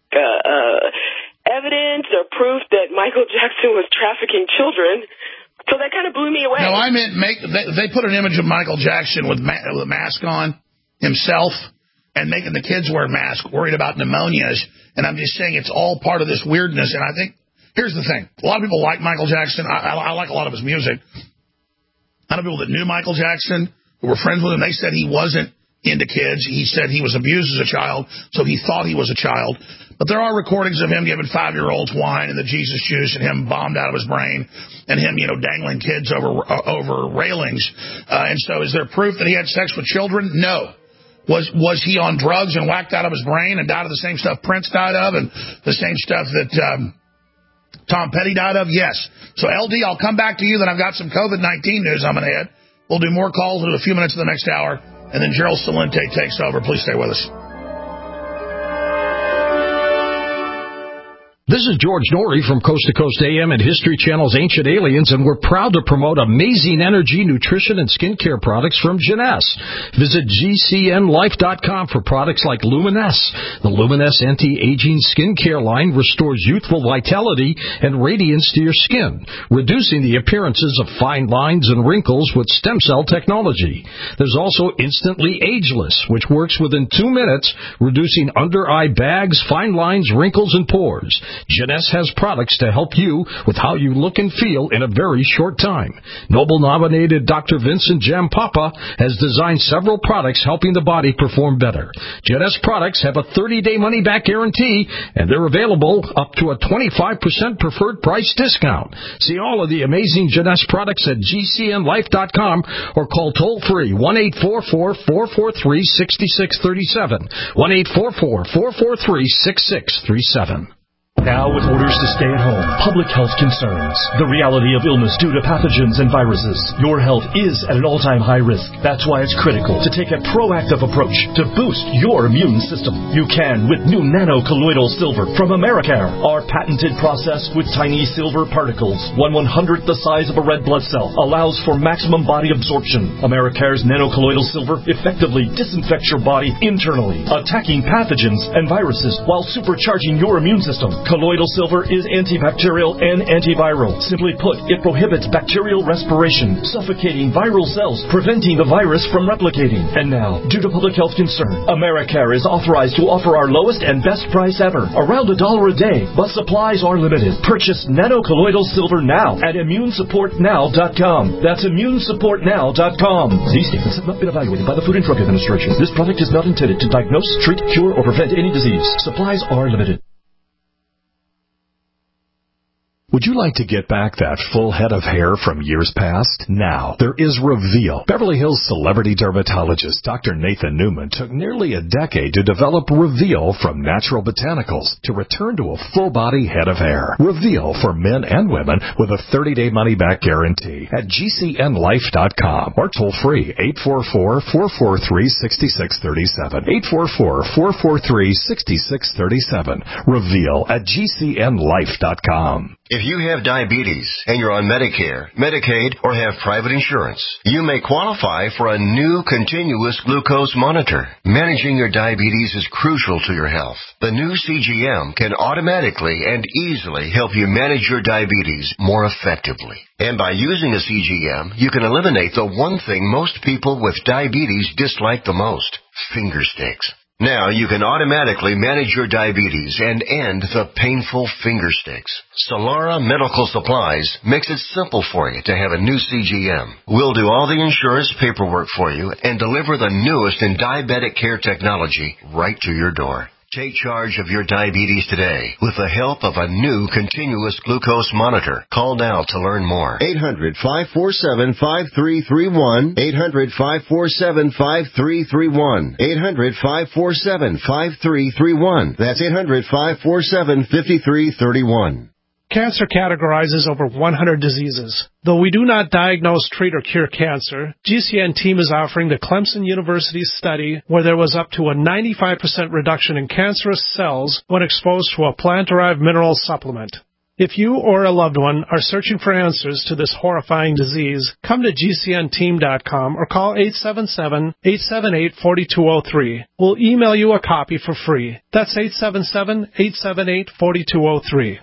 evidence or proof that Michael Jackson was trafficking children, so that kind of blew me away. No, I meant they put an image of Michael Jackson with a mask on himself and making the kids wear masks, worried about pneumonias. And I'm just saying it's all part of this weirdness. And I think, here's the thing. A lot of people like Michael Jackson. I like a lot of his music. I know people that knew Michael Jackson, who were friends with him. They said he wasn't into kids. He said he was abused as a child, so he thought he was a child. But there are recordings of him giving 5-year-olds wine and the Jesus juice, and him bombed out of his brain, and him, dangling kids over railings. And so is there proof that he had sex with children? No. Was he on drugs and whacked out of his brain and died of the same stuff Prince died of and the same stuff that Tom Petty died of? Yes. So, LD, I'll come back to you. Then I've got some COVID-19 news I'm going to add. We'll do more calls in a few minutes of the next hour, and then Gerald Celente takes over. Please stay with us. This is George Norrie from Coast to Coast AM and History Channel's Ancient Aliens, and we're proud to promote amazing energy, nutrition, and skincare products from Jeunesse. Visit GCNLife.com for products like Luminesce. The Luminesce anti-aging skincare line restores youthful vitality and radiance to your skin, reducing the appearances of fine lines and wrinkles with stem cell technology. There's also Instantly Ageless, which works within 2 minutes, reducing under-eye bags, fine lines, wrinkles, and pores. Jeunesse has products to help you with how you look and feel in a very short time. Nobel-nominated Dr. Vincent Jampapa has designed several products helping the body perform better. Jeunesse products have a 30-day money-back guarantee, and they're available up to a 25% preferred price discount. See all of the amazing Jeunesse products at GCNLife.com or call toll-free 1-844-443-6637, 1-844-443-6637. Now, with orders to stay at home, public health concerns, the reality of illness due to pathogens and viruses, your health is at an all-time high risk. That's why it's critical to take a proactive approach to boost your immune system. You can with new nano-colloidal silver from Americare. Our patented process with tiny silver particles, 1/100th the size of a red blood cell, allows for maximum body absorption. Americare's nano-colloidal silver effectively disinfects your body internally, attacking pathogens and viruses while supercharging your immune system. Colloidal silver is antibacterial and antiviral. Simply put, it prohibits bacterial respiration, suffocating viral cells, preventing the virus from replicating. And now, due to public health concern, Americare is authorized to offer our lowest and best price ever, around $1 a day, but supplies are limited. Purchase nano-colloidal silver now at immunesupportnow.com. That's immunesupportnow.com. These statements have not been evaluated by the Food and Drug Administration. This product is not intended to diagnose, treat, cure, or prevent any disease. Supplies are limited. Would you like to get back that full head of hair from years past? Now, there is Reveal. Beverly Hills celebrity dermatologist Dr. Nathan Newman took nearly a decade to develop Reveal from natural botanicals to return to a full-body head of hair. Reveal for men and women with a 30-day money-back guarantee at GCNlife.com or toll-free 844-443-6637. 844-443-6637. Reveal at GCNlife.com. If you have diabetes and you're on Medicare, Medicaid, or have private insurance, you may qualify for a new continuous glucose monitor. Managing your diabetes is crucial to your health. The new CGM can automatically and easily help you manage your diabetes more effectively. And by using a CGM, you can eliminate the one thing most people with diabetes dislike the most: finger sticks. Now you can automatically manage your diabetes and end the painful finger sticks. Solara Medical Supplies makes it simple for you to have a new CGM. We'll do all the insurance paperwork for you and deliver the newest in diabetic care technology right to your door. Take charge of your diabetes today with the help of a new continuous glucose monitor. Call now to learn more. 800-547-5331. 800-547-5331. 800-547-5331. That's 800-547-5331. Cancer categorizes over 100 diseases. Though we do not diagnose, treat, or cure cancer, GCN team is offering the Clemson University study where there was up to a 95% reduction in cancerous cells when exposed to a plant-derived mineral supplement. If you or a loved one are searching for answers to this horrifying disease, come to GCNteam.com or call 877-878-4203. We'll email you a copy for free. That's 877-878-4203.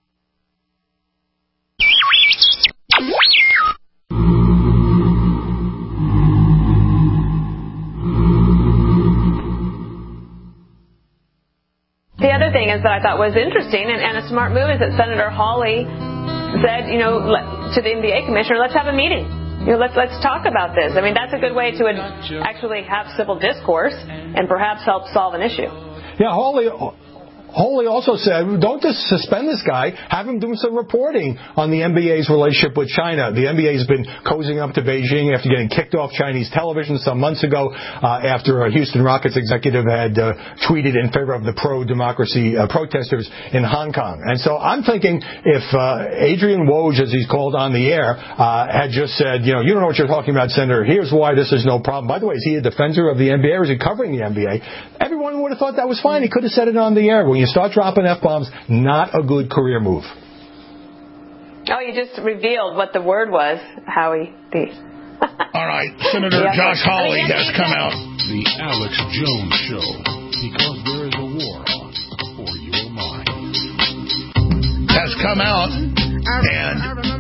The other thing is that I thought was interesting and a smart move is that Senator Hawley said, to the NBA commissioner, let's have a meeting. Let's talk about this. I mean, that's a good way to actually have civil discourse and perhaps help solve an issue. Yeah, Hawley also said, don't just suspend this guy, have him do some reporting on the NBA's relationship with China. The NBA has been cozying up to Beijing after getting kicked off Chinese television some months ago after a Houston Rockets executive had tweeted in favor of the pro-democracy protesters in Hong Kong. And so I'm thinking if Adrian Woj, as he's called on the air, had just said, you don't know what you're talking about, Senator, here's why this is no problem. By the way, is he a defender of the NBA or is he covering the NBA? Everyone would have thought that was fine. He could have said it on the air. When you start dropping F-bombs, not a good career move. Oh, you just revealed what the word was, Howie D. All right, Senator Josh Hawley has come out. The Alex Jones Show, because there is a war on for your mind. Has come out and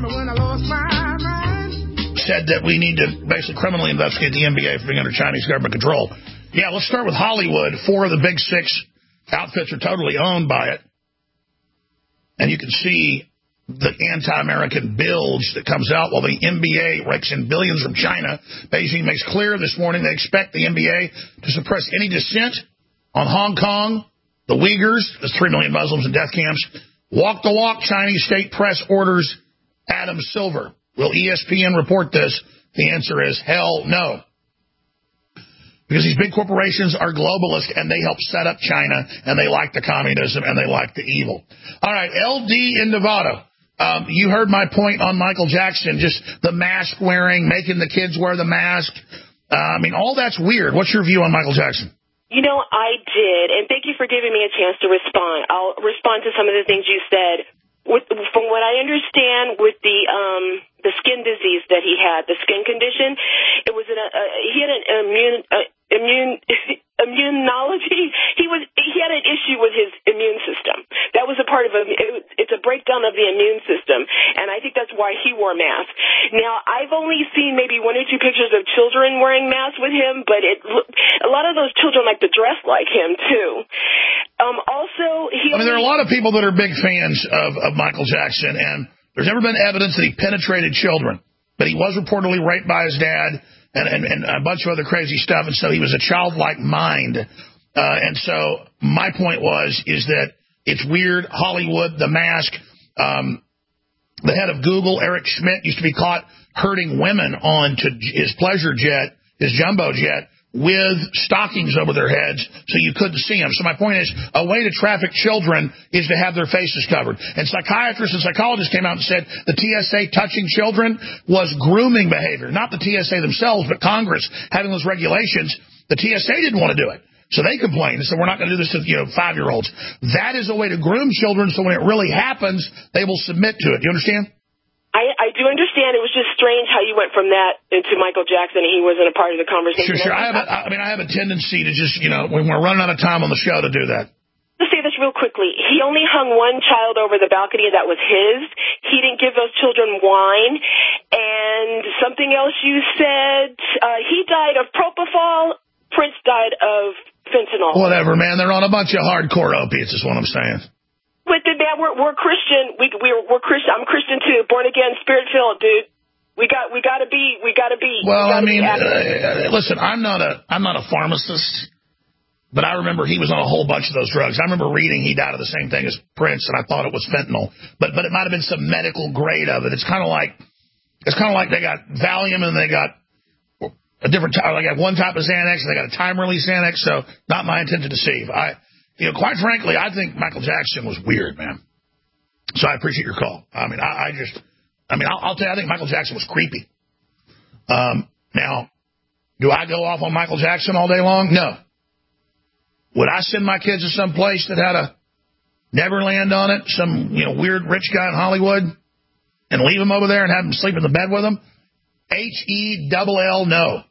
said that we need to basically criminally investigate the NBA for being under Chinese government control. Yeah, let's start with Hollywood. 4 of the big 6 outfits are totally owned by it. And you can see the anti-American bilge that comes out while the NBA rakes in billions from China. Beijing makes clear this morning they expect the NBA to suppress any dissent on Hong Kong, the Uyghurs, there's 3 million Muslims in death camps. Walk the walk, Chinese state press orders Adam Silver. Will ESPN report this? The answer is hell no. Because these big corporations are globalist, and they help set up China, and they like the communism, and they like the evil. All right, LD in Nevada. You heard my point on Michael Jackson, just the mask wearing, making the kids wear the mask. All that's weird. What's your view on Michael Jackson? I did, and thank you for giving me a chance to respond. I'll respond to some of the things you said. From what I understand, with the skin disease that he had, the skin condition, it was he had an immunology. He had an issue with his immune system. That was a part of it's a breakdown of the immune system, and I think that's why he wore masks. Now, I've only seen maybe 1 or 2 pictures of children wearing masks with him, but a lot of those children like to dress like him too. There are a lot of people that are big fans of Michael Jackson, and there's never been evidence that he penetrated children, but he was reportedly raped by his dad and a bunch of other crazy stuff, and so he was a childlike mind. And so my point is that it's weird. Hollywood, the mask, the head of Google, Eric Schmidt, used to be caught herding women onto his pleasure jet, his jumbo jet, with stockings over their heads so you couldn't see them. So my point is, a way to traffic children is to have their faces covered. And psychiatrists and psychologists came out and said the TSA touching children was grooming behavior. Not the TSA themselves, but Congress having those regulations. The TSA didn't want to do it. So they complained and said, we're not going to do this to 5-year-olds. That is a way to groom children so when it really happens, they will submit to it. Do you understand? I do understand. It was just strange how you went from that into Michael Jackson and he wasn't a part of the conversation. Sure. I have a tendency to just, when we're running out of time on the show, to do that. Let's say this real quickly. He only hung one child over the balcony that was his. He didn't give those children wine. And something else you said, he died of propofol. Prince died of fentanyl. Whatever, man. They're on a bunch of hardcore opiates is what I'm saying. But man, we're Christian. We're Christian. I'm Christian too. Born again, spirit filled, dude. We gotta be. Well, listen. I'm not a pharmacist, but I remember he was on a whole bunch of those drugs. I remember reading he died of the same thing as Prince, and I thought it was fentanyl. But it might have been some medical grade of it. It's kind of like they got Valium and they got a different type. They got one type of Xanax and they got a time release Xanax. So not my intent to deceive. Quite frankly, I think Michael Jackson was weird, man. So I appreciate your call. I'll tell you, I think Michael Jackson was creepy. Now, do I go off on Michael Jackson all day long? No. Would I send my kids to some place that had a Neverland on it, some weird rich guy in Hollywood, and leave them over there and have them sleep in the bed with them? HELL, no.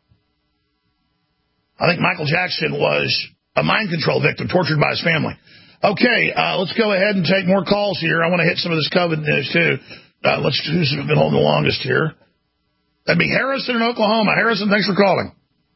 I think Michael Jackson was a mind control victim tortured by his family. Okay, let's go ahead and take more calls here. I want to hit some of this COVID news, too. Who's been holding the longest here? That'd be Harrison in Oklahoma. Harrison, thanks for calling.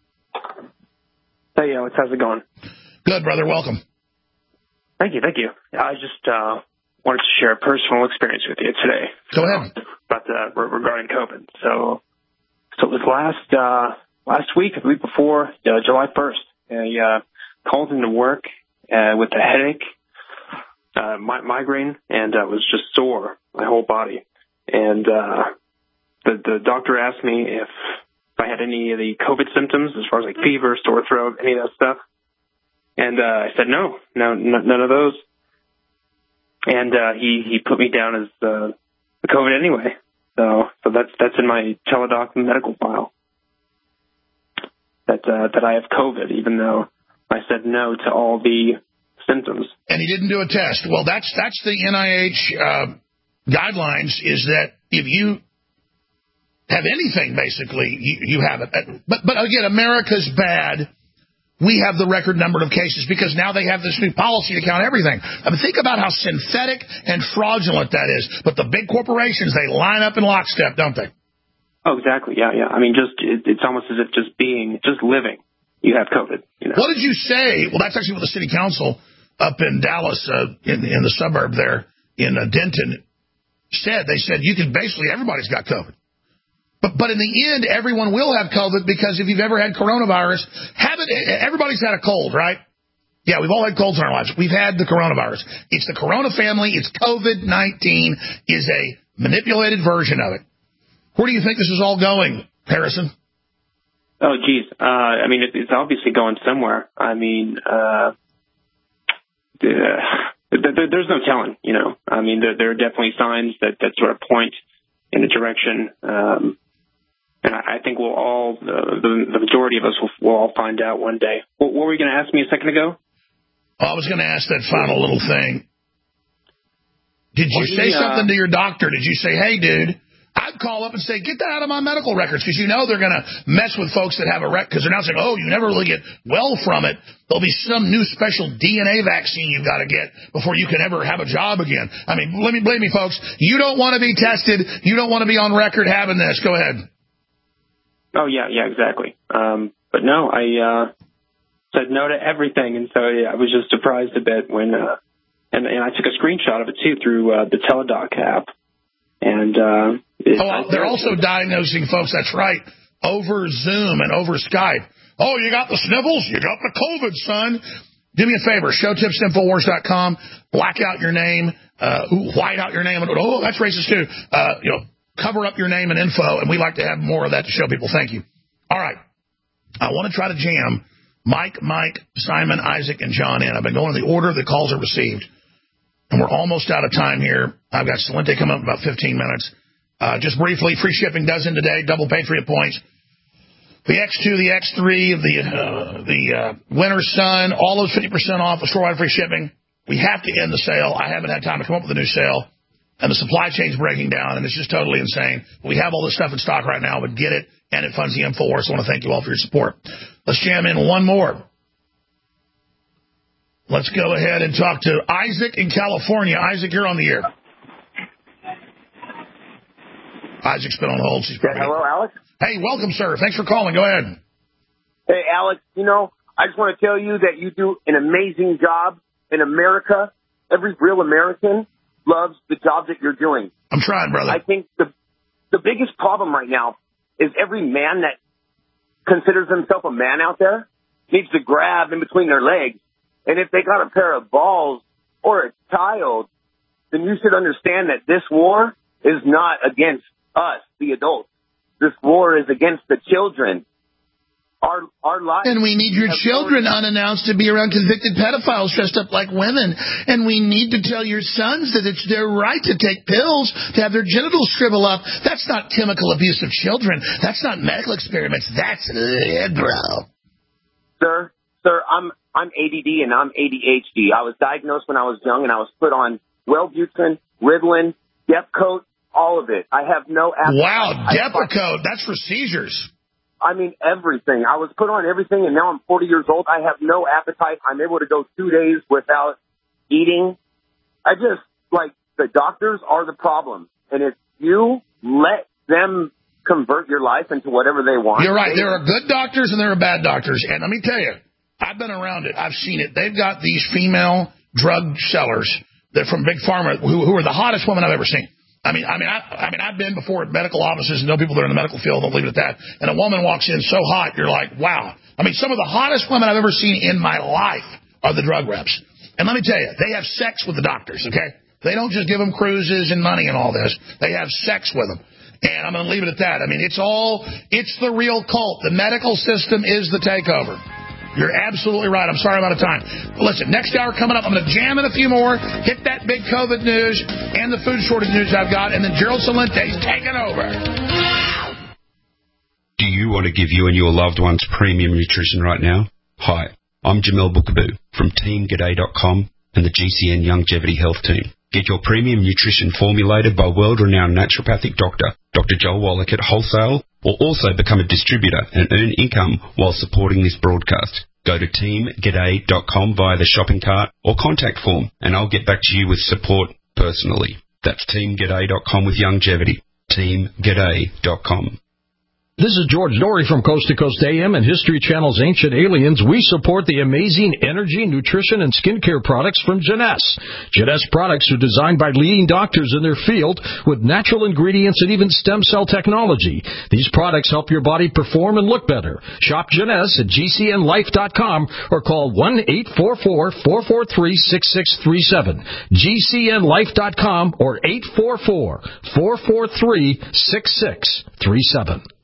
Hey, Alex, how's it going? Good, brother. Welcome. Thank you. I just wanted to share a personal experience with you today. Go ahead. Regarding COVID. So it was last week, the week before, July 1st. I called into work with a headache, migraine, and I was just sore, my whole body. And the doctor asked me if I had any of the COVID symptoms, as far as like fever, sore throat, any of that stuff. And I said no, none of those. And he put me down as the COVID anyway. So that's in my Teladoc medical file. That I have COVID, even though I said no to all the symptoms. And he didn't do a test. Well, that's the NIH guidelines, is that if you have anything, basically, you have it. But again, America's bad. We have the record number of cases because now they have this new policy to count everything. Think about how synthetic and fraudulent that is. But the big corporations, they line up in lockstep, don't they? Oh, exactly. Yeah. It's almost as if just living, you have COVID. What did you say? Well, that's actually what the city council up in Dallas, in the suburb there, in Denton, said. They said everybody's got COVID. But in the end, everyone will have COVID because if you've ever had coronavirus, everybody's had a cold, right? Yeah, we've all had colds in our lives. We've had the coronavirus. It's the corona family. It's COVID-19 is a manipulated version of it. Where do you think this is all going, Harrison? Oh, geez. I mean, it's obviously going somewhere. I mean, there's no telling, you know. I mean, there are definitely signs that sort of point in a direction. And I think we'll all, the majority of us will all find out one day. What were you going to ask me a second ago? I was going to ask that final little thing. Did you say something to your doctor? Did you say, hey, dude, I'd call up and say, get that out of my medical records, because you know they're going to mess with folks that have a because they're now saying, oh, you never really get well from it. There'll be some new special DNA vaccine you've got to get before you can ever have a job again. I mean, believe me, folks, you don't want to be tested. You don't want to be on record having this. Go ahead. Oh, yeah, exactly. But no, I said no to everything, and so I was just surprised a bit when, and I took a screenshot of it, too, through the Teladoc app. And they're also diagnosing folks, that's right, over Zoom and over Skype. Oh, you got the sniffles? You got the COVID, son. Do me a favor, showtipsinfowars.com, black out your name, white out your name. Oh, that's racist, too. Cover up your name and info, and we like to have more of that to show people. Thank you. All right. I want to try to jam Mike, Simon, Isaac, and John in. I've been going in the order the calls are received. And we're almost out of time here. I've got Salente coming up in about 15 minutes. Just briefly, free shipping does in today, double Patriot points. The X2, the X3, the Winter Sun, all those 50% off with store-wide free shipping. We have to end the sale. I haven't had time to come up with a new sale. And the supply chain's breaking down, and it's just totally insane. We have all this stuff in stock right now, but get it, and it funds the InfoWars. I want to thank you all for your support. Let's jam in one more. Let's go ahead and talk to Isaac in California. Isaac, you're on the air. Isaac's been on hold. Hello, Alex. Hey, welcome, sir. Thanks for calling. Go ahead. Hey, Alex, I just want to tell you that you do an amazing job in America. Every real American loves the job that you're doing. I'm trying, brother. I think the biggest problem right now is every man that considers himself a man out there needs to grab in between their legs. And if they got a pair of balls or a child, then you should understand that this war is not against us, the adults. This war is against the children. Our lives. And we need your children unannounced to be around convicted pedophiles dressed up like women. And we need to tell your sons that it's their right to take pills to have their genitals shrivel up. That's not chemical abuse of children. That's not medical experiments. That's liberal. Sir, I'm ADD and I'm ADHD. I was diagnosed when I was young, and I was put on Wellbutrin, Ritalin, Depakote, all of it. I have no appetite. Wow, Depakote. That's for seizures. I mean, everything. I was put on everything, and now I'm 40 years old. I have no appetite. I'm able to go 2 days without eating. The doctors are the problem. And if you let them convert your life into whatever they want. You're right. There are good doctors and there are bad doctors. And let me tell you, I've been around it. I've seen it. They've got these female drug sellers that from Big Pharma who are the hottest women I've ever seen. I mean, I've been before at medical offices and know people that are in the medical field. Don't leave it at that. And a woman walks in so hot, you're like, wow. I mean, some of the hottest women I've ever seen in my life are the drug reps. And let me tell you, they have sex with the doctors, okay? They don't just give them cruises and money and all this. They have sex with them. And I'm going to leave it at that. I mean, it's the real cult. The medical system is the takeover. You're absolutely right. I'm sorry I'm out of time. Listen, next hour coming up, I'm going to jam in a few more, hit that big COVID news and the food shortage news I've got, and then Gerald Salente's taking over. Do you want to give you and your loved ones premium nutrition right now? Hi, I'm Jamel Bookaboo from TeamGaday.com and the GCN Longevity Health Team. Get your premium nutrition formulated by world-renowned naturopathic doctor, Dr. Joel Wallach at Wholesale, or also become a distributor and earn income while supporting this broadcast. Go to teamgaday.com via the shopping cart or contact form, and I'll get back to you with support personally. That's teamgaday.com with longevity. teamgaday.com. This is George Dory from Coast to Coast AM and History Channel's Ancient Aliens. We support the amazing energy, nutrition, and skincare products from Jeunesse. Jeunesse products are designed by leading doctors in their field with natural ingredients and even stem cell technology. These products help your body perform and look better. Shop Jeunesse at GCNlife.com or call 1-844-443-6637. GCNlife.com or 844-443-6637.